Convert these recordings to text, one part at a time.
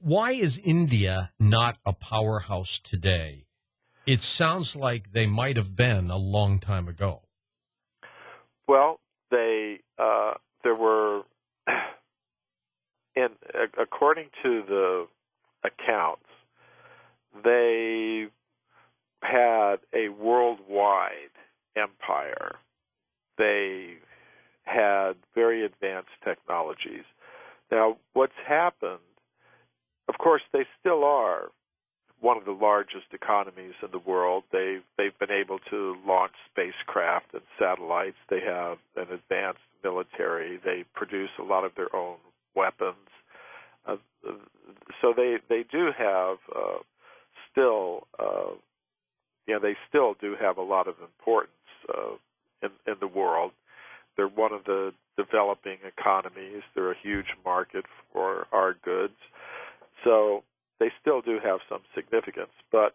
Why is India not a powerhouse today? It sounds like they might have been a long time ago. Well, there were, according to the accounts, they had a worldwide empire. They had very advanced technologies. Now, what's happened, of course, they still are one of the largest economies in the world. They've been able to launch spacecraft and satellites. They have an advanced military. They produce a lot of their own weapons. So they do have they still do have a lot of importance in the world. They're one of the developing economies. They're a huge market for our goods. So they still do have some significance. But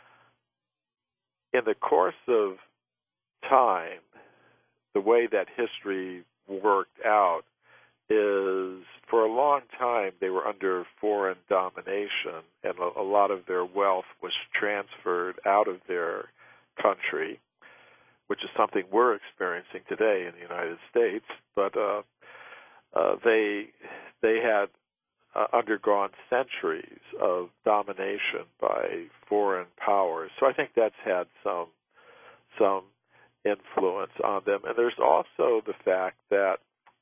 in the course of time, the way that history worked out is for a long time they were under foreign domination, and a lot of their wealth was transferred out of their country, which is something we're experiencing today in the United States. But they had undergone centuries of domination by foreign powers. So I think that's had some influence on them. And there's also the fact that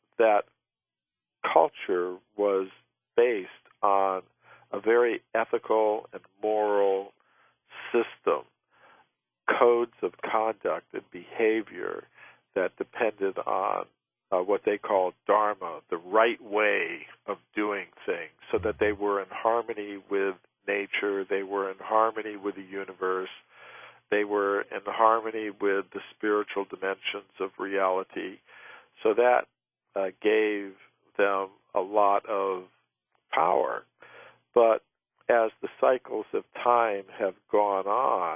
culture was based on a very ethical and moral system, codes of conduct and behavior that depended on what they called dharma, the right way of doing things, so that they were in harmony with nature, they were in harmony with the universe, they were in harmony with the spiritual dimensions of reality. So that gave them a lot of power. But as the cycles of time have gone on,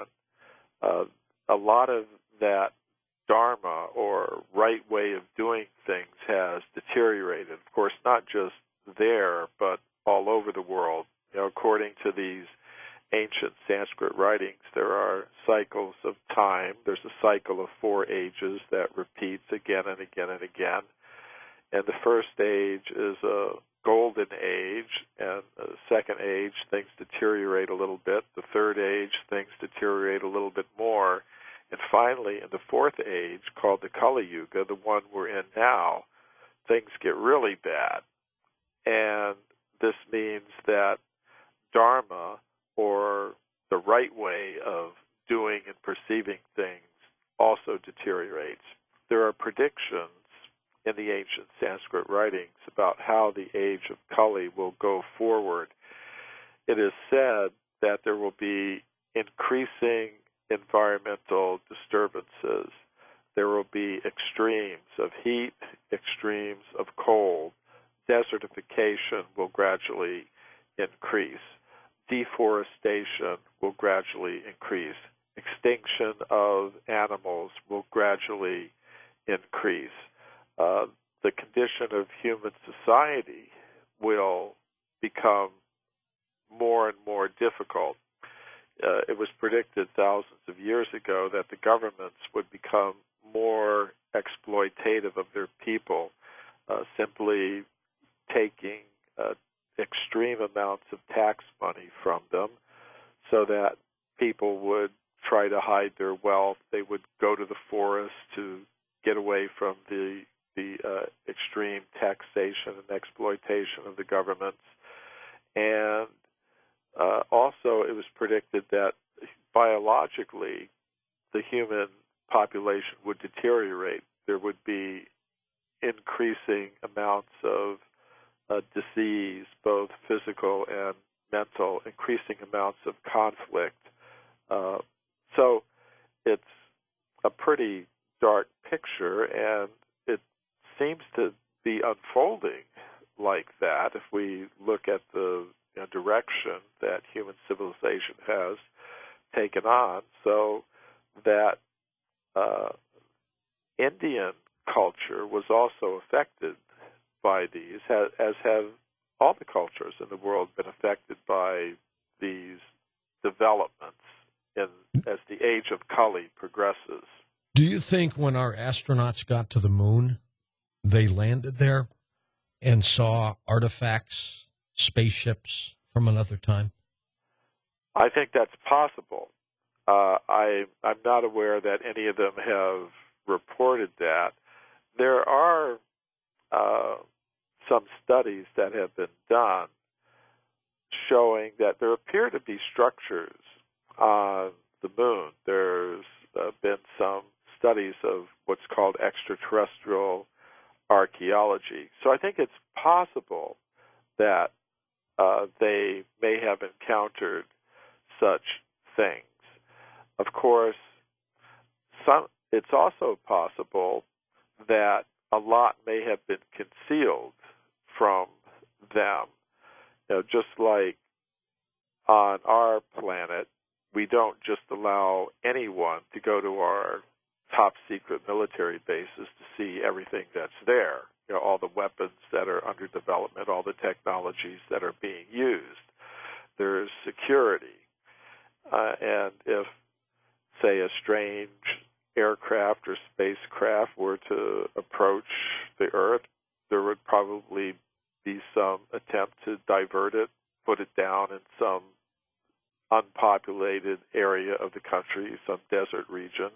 a lot of that dharma or right way of doing things has deteriorated. Of course, not just there, but all over the world. According to these ancient Sanskrit writings, there are cycles of time. There's a cycle of 4 ages that repeats again and again and again. And the first age is a golden age, and the second age, things deteriorate a little bit. The third age, things deteriorate a little bit more. And finally, in the fourth age, called the Kali Yuga, the one we're in now, things get really bad. And this means that dharma, or the right way of doing and perceiving things, also deteriorates. There are predictions in the ancient Sanskrit writings about how the age of Kali will go forward. It is said that there will be increasing environmental disturbances. There will be extremes of heat, extremes of cold. Desertification will gradually increase. Deforestation will gradually increase. Extinction of animals will gradually increase. The condition of human society will become more and more difficult. It was predicted thousands of years ago that the governments would become more exploitative of their people, simply taking extreme amounts of tax money from them so that people would try to hide their wealth. They would go to the forest to get away from the extreme taxation and exploitation of the governments. And also it was predicted that biologically the human population would deteriorate. There would be increasing amounts of disease, both physical and mental, increasing amounts of conflict. So it's a pretty dark picture, and it seems to be unfolding like that if we look at the direction that human civilization has taken on. So that Indian culture was also affected by these, as have all the cultures in the world been affected by these developments as the age of Kali progresses. Do you think when our astronauts got to the moon, they landed there and saw artifacts, spaceships from another time? I think that's possible. I'm not aware that any of them have reported that. There are some studies that have been done showing that there appear to be structures on the moon. There's been some studies of what's called extraterrestrial archaeology. So I think it's possible that they may have encountered such things. Of course, it's also possible that a lot may have been concealed from them. Just like on our planet, we don't just allow anyone to go to our top secret military bases to see everything that's there. All the weapons that are under development, all the technologies that are being used. There's security. And if, say, a strange aircraft or spacecraft were to approach the Earth, there would probably be some attempt to divert it, put it down in some unpopulated area of the country, some desert region.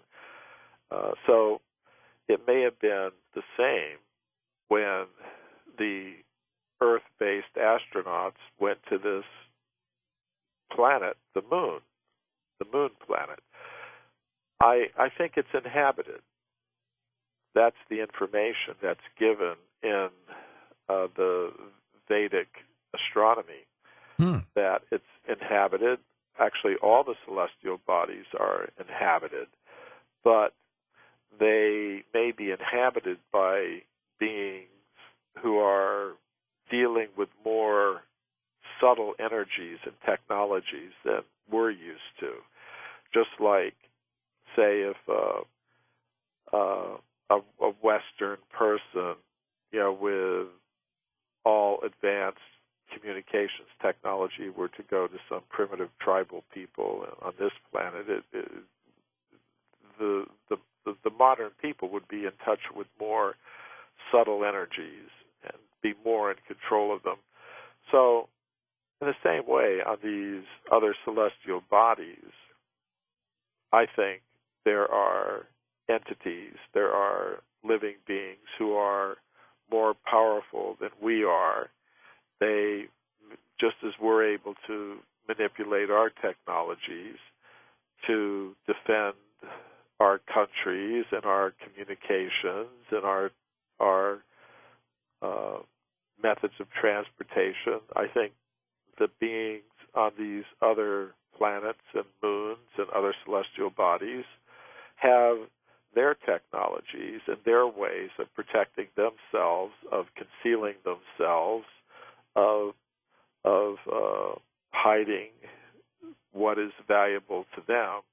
So it may have been the same when the Earth-based astronauts went to this planet, the moon planet. I think it's inhabited. That's the information that's given in the Vedic astronomy, that it's inhabited. Actually, all the celestial bodies are inhabited, but they may be inhabited by beings who are dealing with more subtle energies and technologies than we're used to. Just like, say, if a Western person, with all advanced communications technology were to go to some primitive tribal people on this planet, the modern people would be in touch with more subtle energies and be more in control of them. So, in the same way, on these other celestial bodies, I think there are entities, there are living beings who are more powerful than we are. They, just as we're able to manipulate our technologies to defend our countries and our communications and our methods of transportation, I think the beings on these other planets and moons and other celestial bodies have their technologies and their ways of protecting themselves, of concealing themselves, of hiding what is valuable to them.